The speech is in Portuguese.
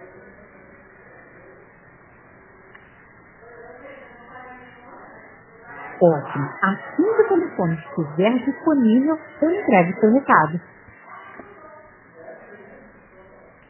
Ótimo. Assim que o telefone estiver disponível, eu entrego seu recado.